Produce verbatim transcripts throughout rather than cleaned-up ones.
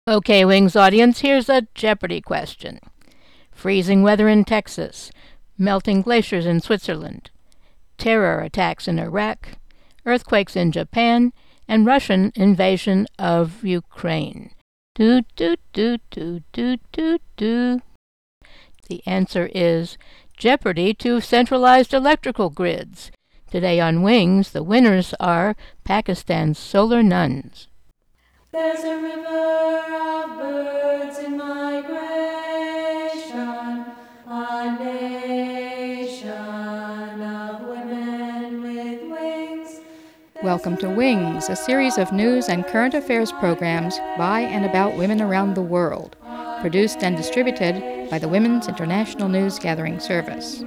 Okay, Wings audience, here's a Jeopardy question. Freezing weather in Texas, melting glaciers in Switzerland, terror attacks in Iraq, earthquakes in Japan, and Russian invasion of Ukraine. Do, do, do, do, do, do, do. The answer is Jeopardy to centralized electrical grids. Today on Wings, the winners are Pakistan's Solar Nuns. There's a river of birds in migration, a nation of women with wings. Welcome to Wings, a series of news and current affairs programs by and about women around the world, produced and distributed by the Women's International News Gathering Service.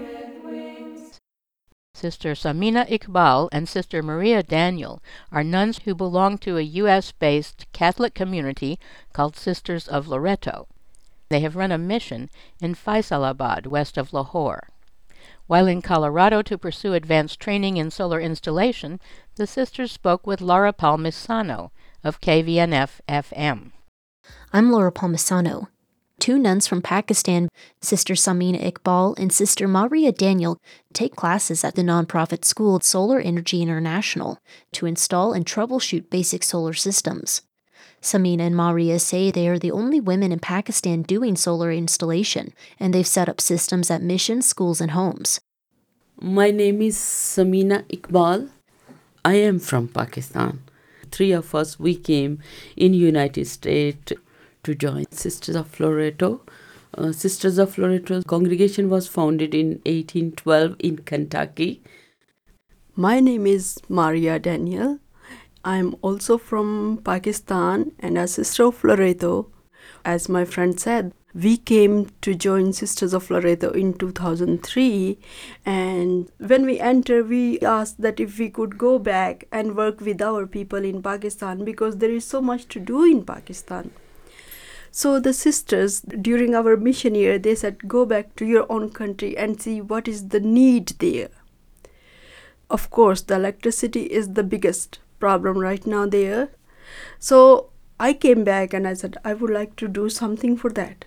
Sister Samina Iqbal and Sister Maria Daniel are nuns who belong to a U S-based Catholic community called Sisters of Loreto. They have run a mission in Faisalabad, west of Lahore. While in Colorado to pursue advanced training in solar installation, the sisters spoke with Laura Palmisano of K V N F F M. I'm Laura Palmisano. Two nuns from Pakistan, Sister Samina Iqbal and Sister Maria Daniel, take classes at the nonprofit school Solar Energy International to install and troubleshoot basic solar systems. Samina and Maria say they are the only women in Pakistan doing solar installation, and they've set up systems at missions, schools, and homes. My name is Samina Iqbal. I am from Pakistan. Three of us, we came in United States to join Sisters of Loreto. Uh, Sisters of Loreto congregation was founded in eighteen twelve in Kentucky. My name is Maria Daniel. I'm also from Pakistan and a Sister of Loreto. As my friend said, we came to join Sisters of Loreto in two thousand three, and when we entered, we asked that if we could go back and work with our people in Pakistan because there is so much to do in Pakistan. So the sisters, during our mission year, they said, go back to your own country and see what is the need there. Of course, the electricity is the biggest problem right now there. So I came back and I said, I would like to do something for that.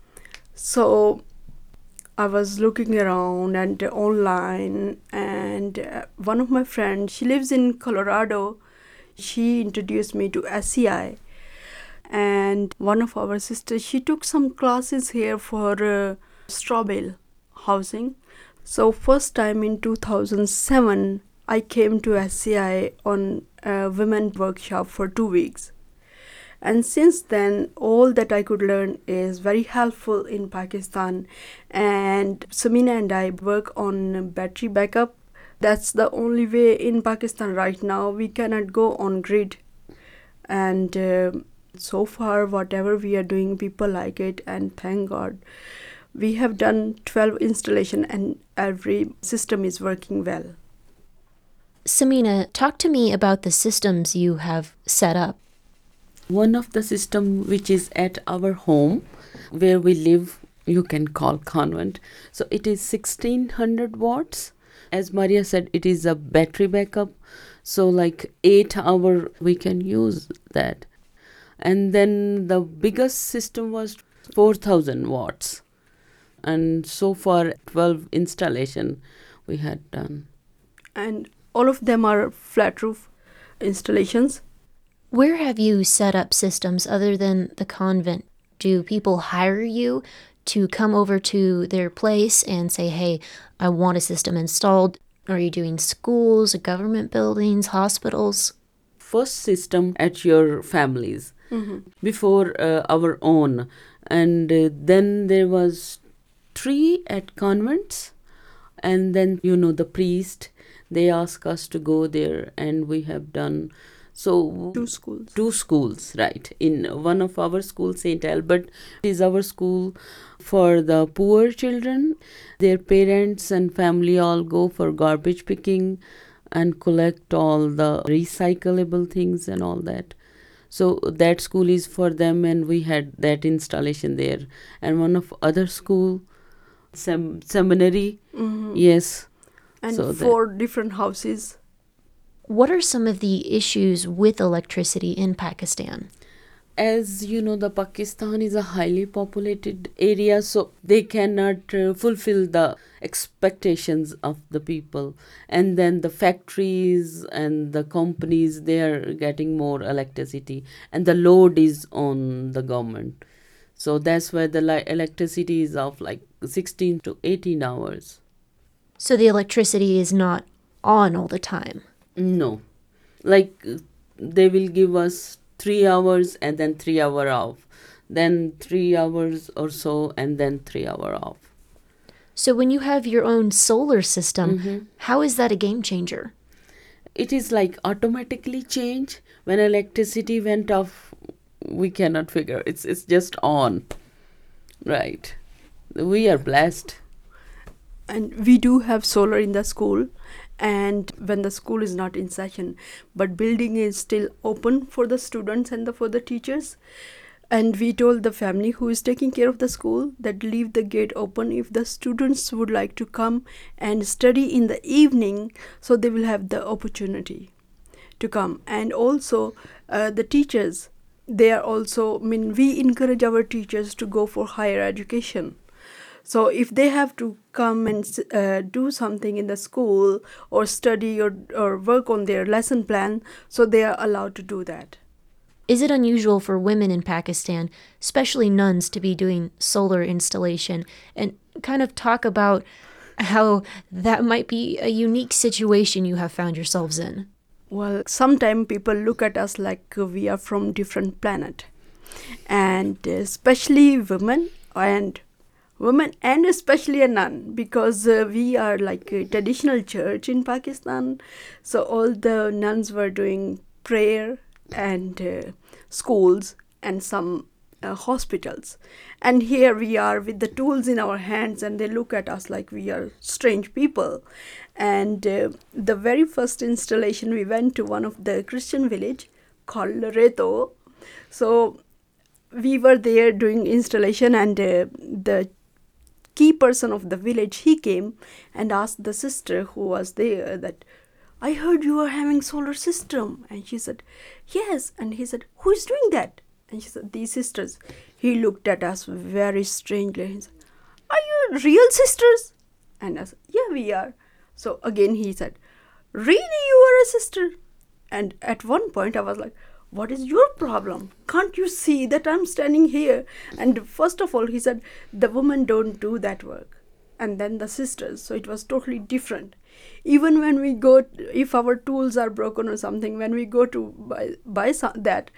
So I was looking around and online, and uh, one of my friends, she lives in Colorado, she introduced me to S C I. And one of our sisters, she took some classes here for uh, straw bale housing. So first time in two thousand seven, I came to S C I on a women workshop for two weeks. And since then, all that I could learn is very helpful in Pakistan. And Samina and I work on battery backup. That's the only way in Pakistan right now. We cannot go on grid. And uh, so far, whatever we are doing, people like it, and thank God. We have done twelve installations and every system is working well. Samina, talk to me about the systems you have set up. One of the system which is at our home, where we live, you can call convent. So it is sixteen hundred watts. As Maria said, it is a battery backup. So like eight hour we can use that. And then the biggest system was four thousand watts. And so far, twelve installation we had done. And all of them are flat roof installations. Where have you set up systems other than the convent? Do people hire you to come over to their place and say, hey, I want a system installed? Are you doing schools, government buildings, hospitals? First system at your families. Mm-hmm. Before uh, our own, and uh, then there was three at convents, and then you know the priest, they ask us to go there, and we have done so two schools two schools right. In one of our schools, Saint Albert is our school for the poor children. Their parents and family all go for garbage picking and collect all the recyclable things and all that. So that school is for them, and we had that installation there. And one of other school, sem- seminary, mm-hmm. yes. And so four that. different houses. What are some of the issues with electricity in Pakistan? As you know, the Pakistan is a highly populated area, so they cannot uh, fulfill the expectations of the people. And then the factories and the companies, they are getting more electricity, and the load is on the government. So that's why the li- electricity is of like sixteen to eighteen hours. So the electricity is not on all the time. No, like uh, they will give us three hours and then three hour off, then three hours or so and then three hour off. So when you have your own solar system, Mhm. how is that a game changer? It is like automatically change. When electricity went off, we cannot figure. It's it's just on, right? We are blessed. And we do have solar in the school, and when the school is not in session, but building is still open for the students and the, for the teachers. And we told the family who is taking care of the school that leave the gate open if the students would like to come and study in the evening, so they will have the opportunity to come. And also uh, the teachers, they are also, I mean, we encourage our teachers to go for higher education. So if they have to come and uh, do something in the school or study or, or work on their lesson plan, so they are allowed to do that. Is it unusual for women in Pakistan, especially nuns, to be doing solar installation? And kind of talk about how that might be a unique situation you have found yourselves in. Well, sometimes people look at us like we are from different planet. And especially women and women and especially a nun, because uh, we are like a traditional church in Pakistan. So all the nuns were doing prayer and uh, schools and some uh, hospitals. And here we are with the tools in our hands, and they look at us like we are strange people. And uh, the very first installation, we went to one of the Christian village called Loreto. So we were there doing installation, and uh, the key person of the village, he came and asked the sister who was there that, I heard you are having solar system. And she said, yes. And he said, who is doing that? And she said, these sisters. He looked at us very strangely. He said, are you real sisters? And I said, yeah, we are. So again he said, really, you are a sister? And at one point I was like, what is your problem? Can't you see that I'm standing here? And first of all, he said, the women don't do that work. And then the sisters. So it was totally different. Even when we go, if our tools are broken or something, when we go to buy, buy some, that,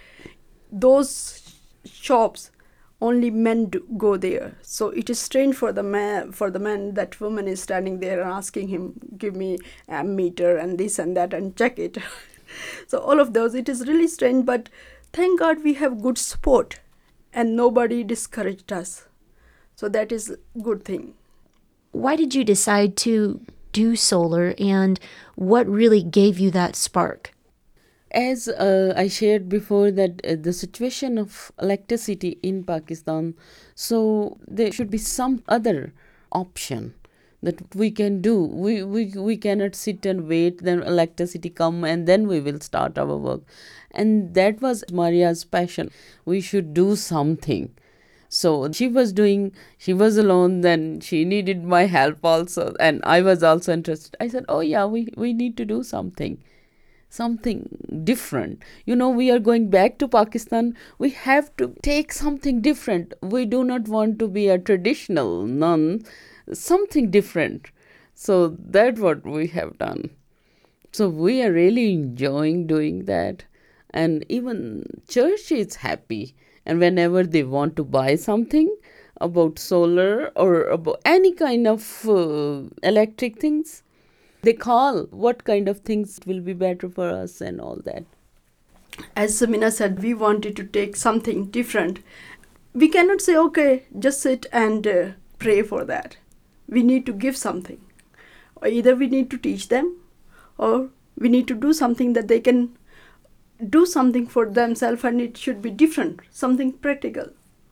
those shops, only men do go there. So it is strange for the man, for the man that woman is standing there and asking him, give me a meter and this and that and check it. So all of those, it is really strange, but thank God we have good support and nobody discouraged us. So that is a good thing. Why did you decide to do solar, and what really gave you that spark? As uh, I shared before, that uh, the situation of electricity in Pakistan, so there should be some other option that we can do. We, we, we cannot sit and wait, then electricity come and then we will start our work. And that was Maria's passion. We should do something. So she was doing, she was alone, then she needed my help also. And I was also interested. I said, oh yeah, we, we need to do something. Something different. You know, we are going back to Pakistan. We have to take something different. We do not want to be a traditional nun, something different. So that's what we have done. So we are really enjoying doing that. And even church is happy. And whenever they want to buy something about solar or about any kind of uh, electric things, they call what kind of things will be better for us and all that. As Samina said, we wanted to take something different. We cannot say, okay, just sit and uh, pray for that. We need to give something. Or either we need to teach them, or we need to do something that they can do something for themselves, and it should be different, something practical.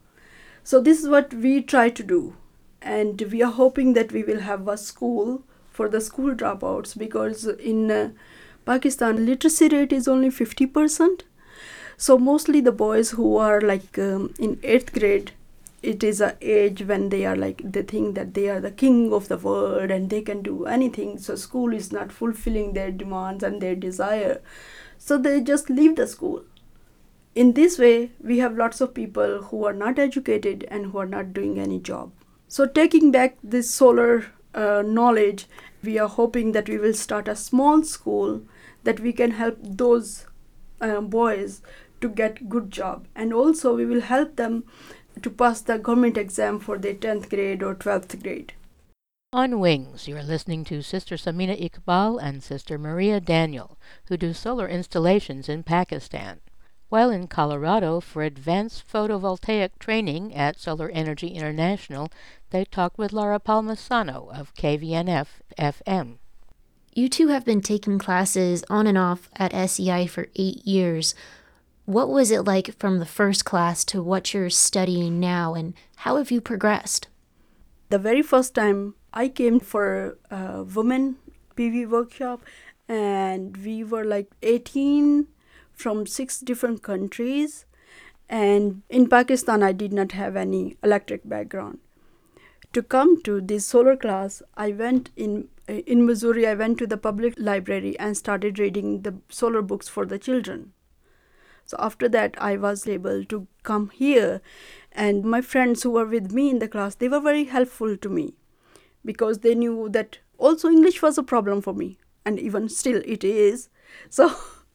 So this is what we try to do. And we are hoping that we will have a school for the school dropouts, because in uh, Pakistan literacy rate is only fifty percent. So mostly the boys who are like um, in eighth grade, it is a age when they are like, they think that they are the king of the world and they can do anything. So school is not fulfilling their demands and their desire. So they just leave the school. In this way, we have lots of people who are not educated and who are not doing any job. So taking back this solar uh, knowledge, we are hoping that we will start a small school that we can help those uh, boys to get good job. And also we will help them to pass the government exam for their tenth grade or twelfth grade. On Wings, you are listening to Sister Samina Iqbal and Sister Maria Daniel, who do solar installations in Pakistan. While in Colorado for advanced photovoltaic training at Solar Energy International, they talked with Laura Palmisano of K V N F F M. You two have been taking classes on and off at S E I for eight years. What was it like from the first class to what you're studying now, and how have you progressed? The very first time I came for a women P V workshop, and we were like eighteen from six different countries, and in Pakistan I did not have any electric background. To come to this solar class, I went in in Missouri, I went to the public library and started reading the solar books for the children. So after that, I was able to come here, and my friends who were with me in the class, they were very helpful to me because they knew that also English was a problem for me, and even still it is. So,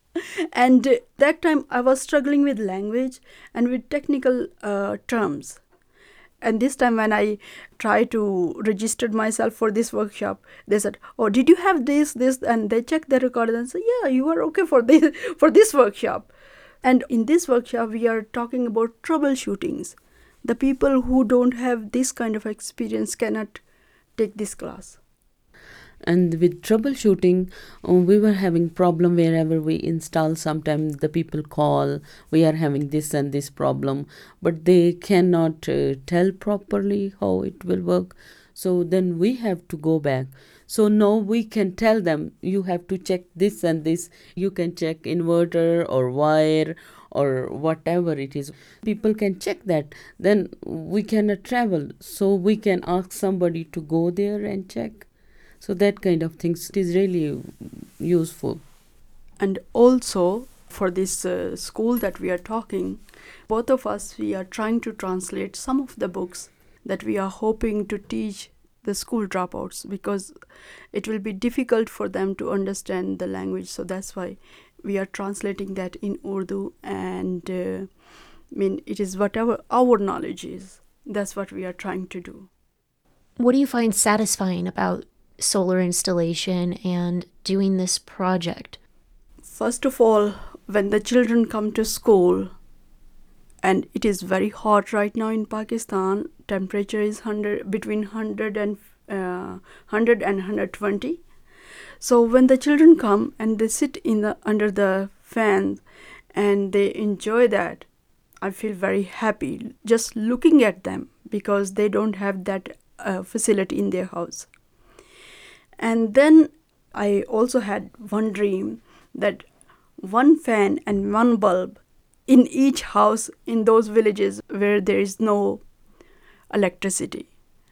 and that time I was struggling with language and with technical uh, terms. And this time when I tried to register myself for this workshop, they said, oh, did you have this, this? And they checked the record and said, yeah, you are okay for this, for this workshop. And in this workshop, we are talking about troubleshootings. The people who don't have this kind of experience cannot take this class. And with troubleshooting, uh, we were having problem wherever we install. Sometimes the people call, we are having this and this problem, but they cannot uh, tell properly how it will work. So then we have to go back. So now we can tell them, you have to check this and this. You can check inverter or wire or whatever it is. People can check that. Then we cannot travel. So we can ask somebody to go there and check. So that kind of things is really useful. And also for this uh, school that we are talking, both of us, we are trying to translate some of the books that we are hoping to teach the school dropouts, because it will be difficult for them to understand the language. So that's why we are translating that in Urdu, and uh, I mean, it is whatever our knowledge is. That's what we are trying to do. What do you find satisfying about solar installation and doing this project? First of all, when the children come to school, and it is very hot right now in Pakistan, temperature is one hundred, between one hundred and uh, one hundred and one hundred twenty. So when the children come and they sit in the under the fans and they enjoy that, I feel very happy just looking at them, because they don't have that uh, facility in their house. And then I also had one dream that one fan and one bulb in each house in those villages where there is no electricity.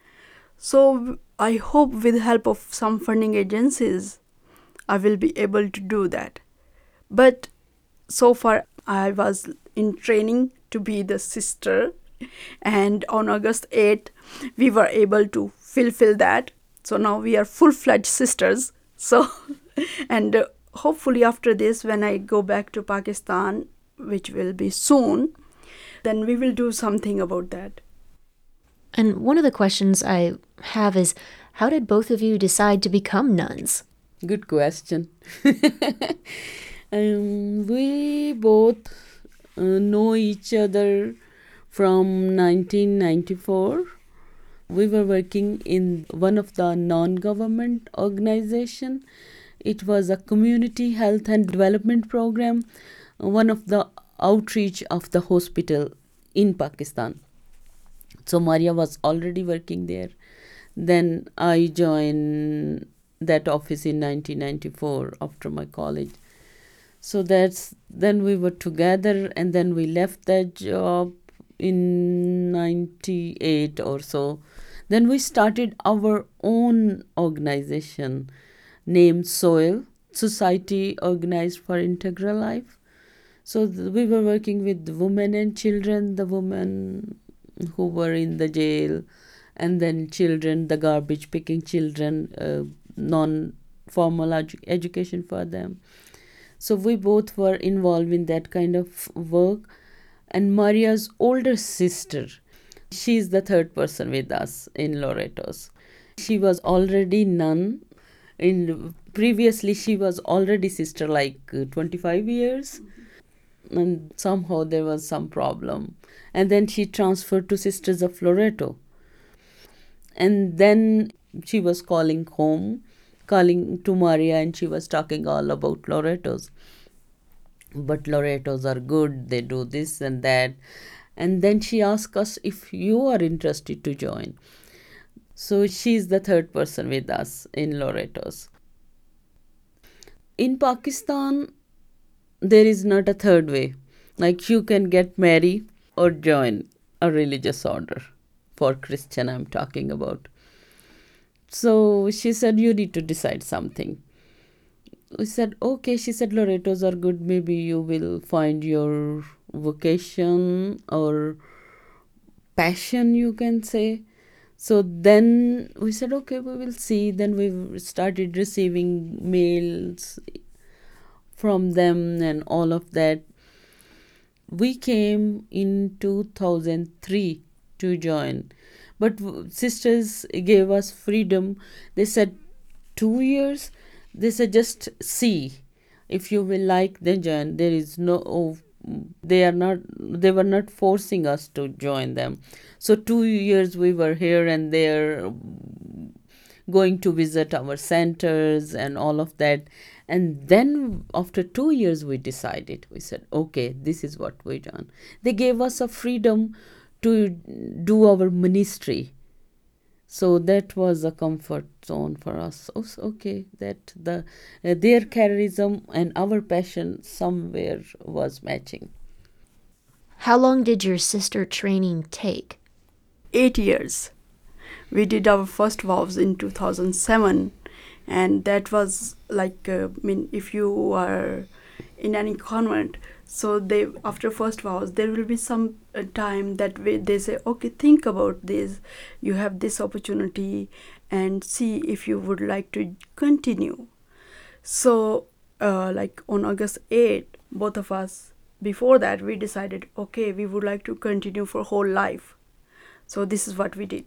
So I hope with the help of some funding agencies, I will be able to do that. But so far I was in training to be the sister, and on August eighth, we were able to fulfill that. So now we are full-fledged sisters. So, and uh, hopefully after this, when I go back to Pakistan, which will be soon, then we will do something about that. And one of the questions I have is, how did both of you decide to become nuns? Good question. um, we both uh, know each other from nineteen ninety-four. We were working in one of the non-government organization. It was a community health and development program, one of the outreach of the hospital in Pakistan. So Maria was already working there. Then I joined that office in nineteen ninety-four after my college. So that's then we were together, and then we left that job in ninety-eight or so. Then we started our own organization named SOIL, Society Organized for Integral Life. So th- we were working with women and children, the women who were in the jail, and then children, the garbage picking children, uh, non-formal edu- education for them. So we both were involved in that kind of work. And Maria's older sister, she's the third person with us in Loretos. She was already nun. In previously, she was already sister like uh, twenty-five years. And somehow there was some problem. And then she transferred to Sisters of Loreto. And then she was calling home, calling to Maria, and she was talking all about Loretos. But Loretos are good, they do this and that. And then she asked us if you are interested to join. So she's the third person with us in Loretos. In Pakistan, there is not a third way. Like you can get married or join a religious order. For Christian, I'm talking about. So she said, you need to decide something. We said, okay. She said, Loretos are good. Maybe you will find your vocation or passion, you can say. So then we said, okay, we will see. Then we started receiving mails from them and all of that. We came in two thousand three to join. But sisters gave us freedom. They said two years. They said just see. If you will like, then join. There is no, oh, they are not, they were not forcing us to join them. So two years we were here and there, going to visit our centers and all of that. And then after two years we decided, we said, okay, this is what we done. They gave us a freedom to do our ministry. So that was a comfort zone for us. Oh, okay, that the uh, their charism and our passion somewhere was matching. How long did your sister training take? Eight years. We did our first vows in two thousand seven, and that was like, uh, I mean, if you are in any convent, so they after first vows there will be some uh, time that we, they say, okay, think about this, you have this opportunity, and see if you would like to continue. So uh, like on August eighth, both of us, before that we decided, okay, we would like to continue for whole life. So this is what we did.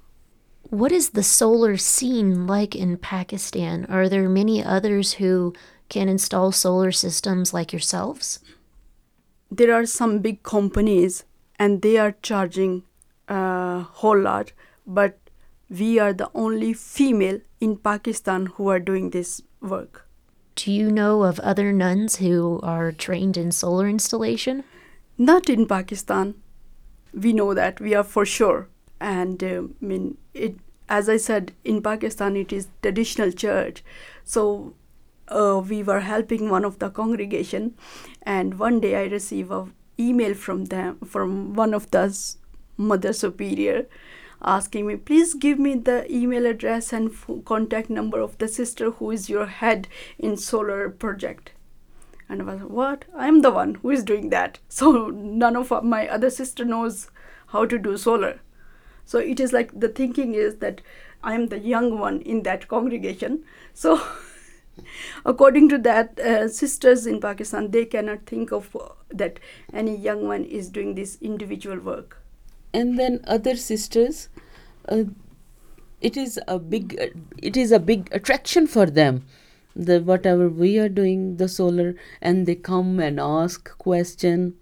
What is the solar scene like in Pakistan? Are there many others who can install solar systems like yourselves? There are some big companies and they are charging a whole lot, but we are the only female in Pakistan who are doing this work. Do you know of other nuns who are trained in solar installation? Not in Pakistan. We know that, we are for sure. And uh, I mean, it, as I said, in Pakistan it is traditional church. So uh, we were helping one of the congregation, and one day I received an email from them, from one of the Mother Superior, asking me, please give me the email address and f- contact number of the sister who is your head in solar project. And I was, what? I'm the one who is doing that. So none of my other sister knows how to do solar. So it is like the thinking is that I am the young one in that congregation. So according to that, uh, sisters in Pakistan, they cannot think of uh, that any young one is doing this individual work. And then other sisters, uh, it is a big, uh, it is a big attraction for them. The whatever we are doing, the solar, and they come and ask question.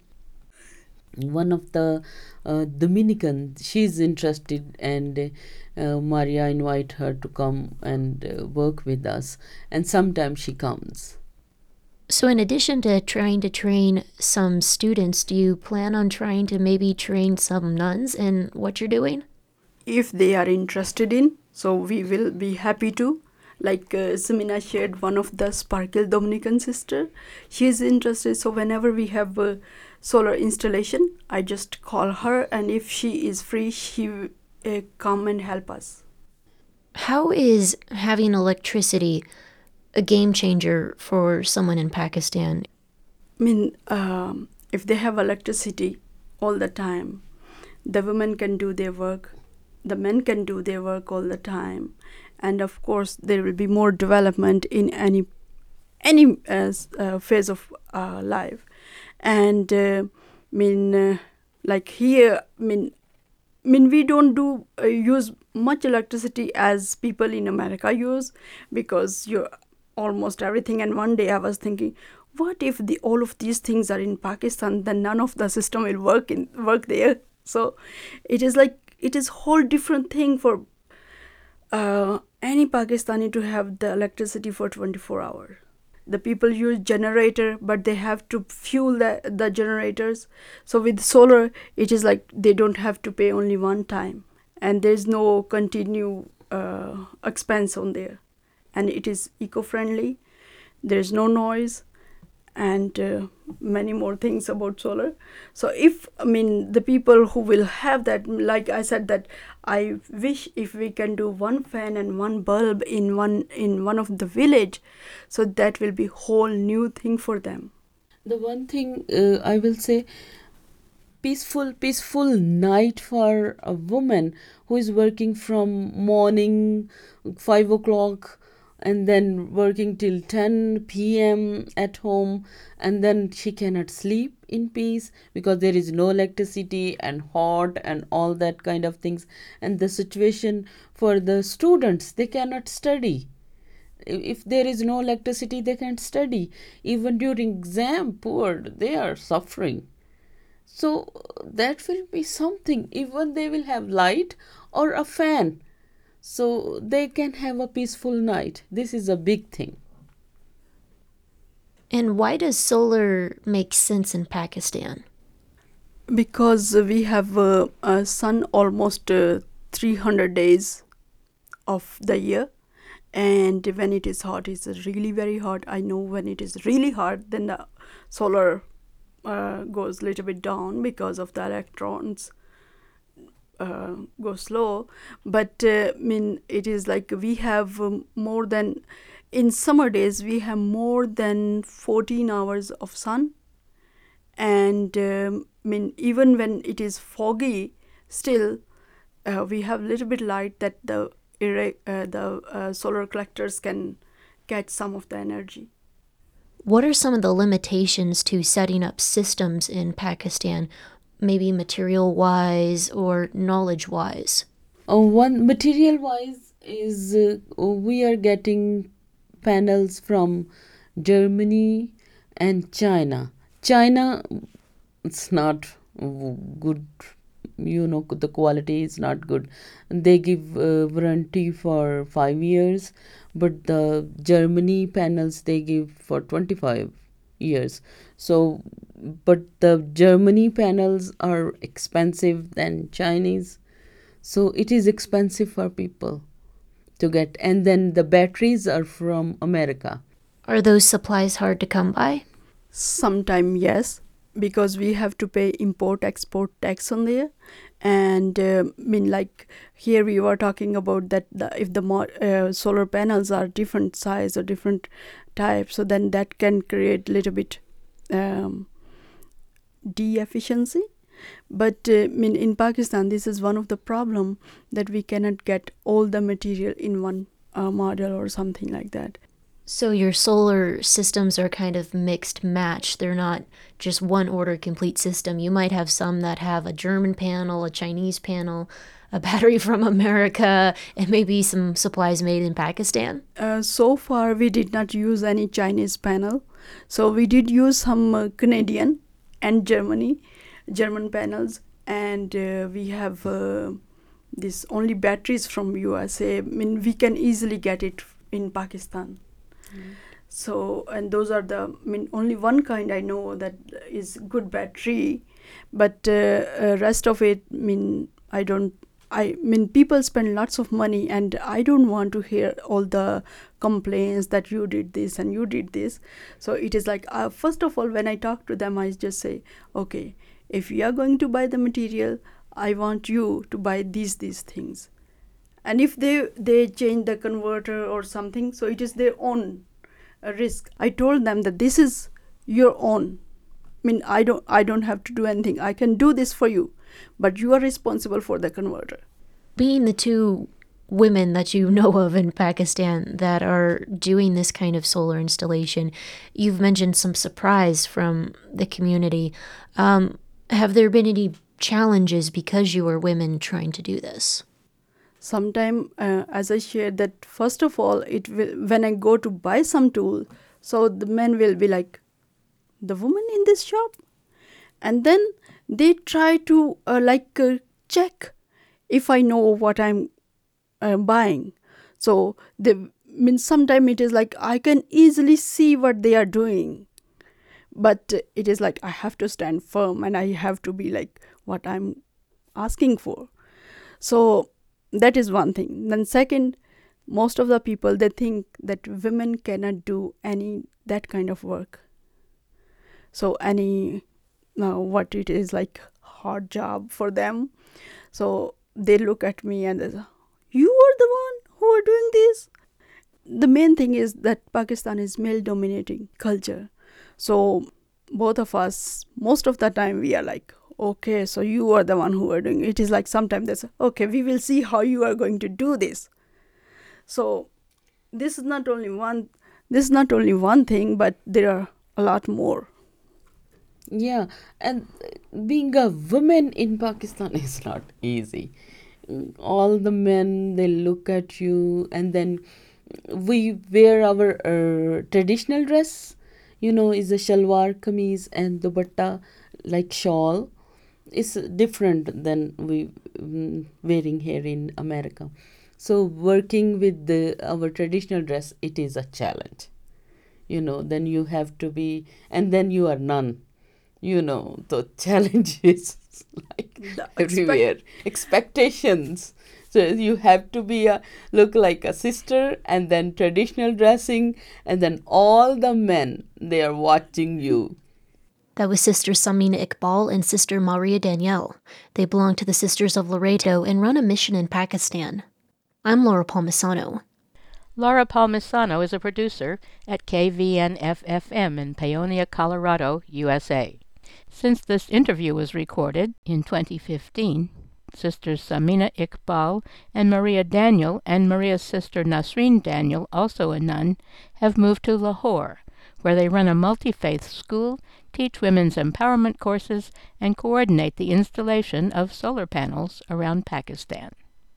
One of the uh, Dominican, she's interested, and uh, Maria invite her to come and uh, work with us, and sometimes she comes. So in addition to trying to train some students, do you plan on trying to maybe train some nuns in what you're doing? If they are interested in, so we will be happy to. like uh, Samina shared one of the Sparkle Dominican sister. She is interested, so whenever we have a solar installation, I just call her, and if she is free, she uh, come and help us. How is having electricity a game changer for someone in Pakistan? I mean, um, if they have electricity all the time, the women can do their work, the men can do their work all the time, and of course there will be more development in any any uh, uh, phase of uh, life. And uh, I mean, uh, like here, I mean, I mean we don't do uh, use much electricity as people in America use, because you're almost everything. And one day I was thinking, what if the all of these things are in Pakistan? Then none of the system will work in work there. So it is like it is whole different thing for uh, any Pakistani to have the electricity for twenty-four hours. The people use generator, but they have to fuel the, the generators. So with solar, it is like they don't have to pay only one time, and there's no continue uh, expense on there, and it is eco-friendly. There's no noise, and uh, many more things about solar. So if, I mean, the people who will have that, like I said, that I wish if we can do one fan and one bulb in one in one of the village, so that will be whole new thing for them. The one thing uh, I will say, peaceful peaceful night for a woman who is working from morning five o'clock and then working till ten p.m. at home, and then she cannot sleep in peace because there is no electricity and hot and all that kind of things. And the situation for the students, they cannot study. If there is no electricity, they can't study. Even during exam, poor, they are suffering. So that will be something. Even they will have light or a fan, so they can have a peaceful night. This is a big thing. And why does solar make sense in Pakistan? Because we have uh, a sun almost uh, three hundred days of the year, and when it is hot, it's really very hot. I know when it is really hot, then the solar uh, goes a little bit down because of the electrons uh, go slow. But uh, I mean, it is like we have um, more than, in summer days, we have more than fourteen hours of sun. And um, I mean, even when it is foggy, still uh, we have a little bit light that the uh, the uh, solar collectors can catch some of the energy. What are some of the limitations to setting up systems in Pakistan, maybe material-wise or knowledge-wise? Uh, one material-wise is uh, we are getting panels from Germany and China. China, it's not good, you know, the quality is not good. They give uh, warranty for five years, but the Germany panels they give for twenty-five years. So, but the Germany panels are expensive than Chinese. So it is expensive for people to get. And then the batteries are from America. Are those supplies hard to come by? Sometime yes, because we have to pay import-export tax on there. And uh, I mean, like here we were talking about that the, if the mo- uh, solar panels are different size or different types, so then that can create a little bit um, de-efficiency. But uh, I mean, in Pakistan, this is one of the problem that we cannot get all the material in one uh, model or something like that. So your solar systems are kind of mixed match. They're not just one order complete system. You might have some that have a German panel, a Chinese panel, a battery from America, and maybe some supplies made in Pakistan. Uh, so far, we did not use any Chinese panel. So we did use some uh, Canadian and Germany, German panels, and uh, we have uh, this only batteries from U S A. I mean, we can easily get it in Pakistan. Mm. So, and those are the, I mean, only one kind I know that is good battery, but uh, uh, rest of it, I mean, I don't I mean, people spend lots of money, and I don't want to hear all the complaints that you did this and you did this. So it is like, uh, first of all, when I talk to them, I just say, okay, if you are going to buy the material, I want you to buy these, these things. And if they, they change the converter or something, so it is their own uh, risk. I told them that this is your own. I mean, I don't, I don't have to do anything. I can do this for you, but you are responsible for the converter. Being the two women that you know of in Pakistan that are doing this kind of solar installation, you've mentioned some surprise from the community. Um, have there been any challenges because you are women trying to do this? Sometime, uh, as I shared, that first of all, it will, when I go to buy some tool, so the men will be like, the woman in this shop? And then they try to uh, like uh, check if I know what I'm uh, buying. So they mean sometimes it is like I can easily see what they are doing, but uh, it is like I have to stand firm and I have to be like what I'm asking for. So that is one thing. Then second, most of the people, they think that women cannot do any that kind of work. So any uh, what it is like hard job for them. So they look at me and they say, you are the one who are doing this. The main thing is that Pakistan is male dominating culture. So both of us, most of the time we are like, okay, so you are the one who are doing it. It is like sometimes they say, okay, we will see how you are going to do this. So this is not only one, this is not only one thing, but there are a lot more. Yeah, and being a woman in Pakistan is not easy. All the men, they look at you, and then we wear our uh, traditional dress, you know, is a shalwar kameez and dupatta, like shawl. It's different than we um, wearing here in America. So working with the our traditional dress, it is a challenge. You know, then you have to be, and then you are none. You know, the challenge is like the everywhere. Expect- Expectations. So you have to be a look like a sister, and then traditional dressing, and then all the men, they are watching you. That was Sister Samina Iqbal and Sister Maria Danielle. They belong to the Sisters of Loreto and run a mission in Pakistan. I'm Laura Palmisano. Laura Palmisano is a producer at K V N F F M in Paonia, Colorado, U S A. Since this interview was recorded in twenty fifteen, Sisters Samina Iqbal and Maria Daniel and Maria's sister Nasreen Daniel, also a nun, have moved to Lahore, where they run a multi-faith school, teach women's empowerment courses, and coordinate the installation of solar panels around Pakistan.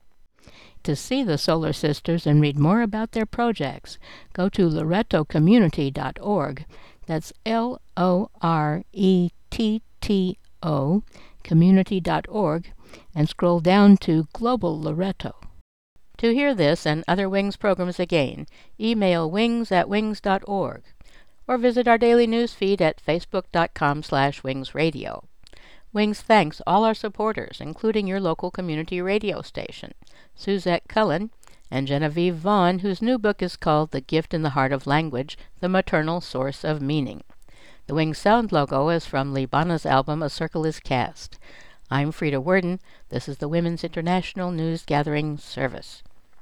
To see the Solar Sisters and read more about their projects, go to loreto community dot org. That's L O R E T T O, community dot org, and scroll down to Global Loreto. To hear this and other WINGS programs again, email wings at wings dot org, or visit our daily news feed at facebook dot com slash wings radio. WINGS thanks all our supporters, including your local community radio station, Suzette Cullen, and Genevieve Vaughn, whose new book is called The Gift in the Heart of Language, The Maternal Source of Meaning. The WINGS sound logo is from Libana's album A Circle is Cast. I'm Frida Worden. This is the Women's International News Gathering Service.